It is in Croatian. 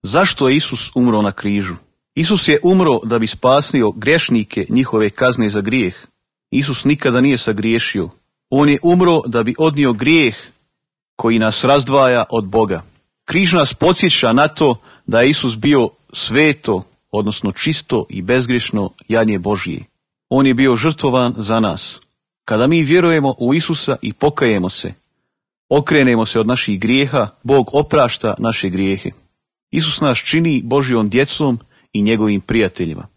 Zašto je Isus umro na križu? Isus je umro da bi spasio grešnike njihove kazne za grijeh. Isus nikada nije sagriješio. On je umro da bi odnio grijeh koji nas razdvaja od Boga. Križ nas podsjeća na to da je Isus bio sveto, odnosno čisto i bezgrešno janje Božije. On je bio žrtvovan za nas. Kada mi vjerujemo u Isusa i pokajemo se, okrenemo se od naših grijeha, Bog oprašta naše grijehe. Isus nas čini Božjom djecom i njegovim prijateljima.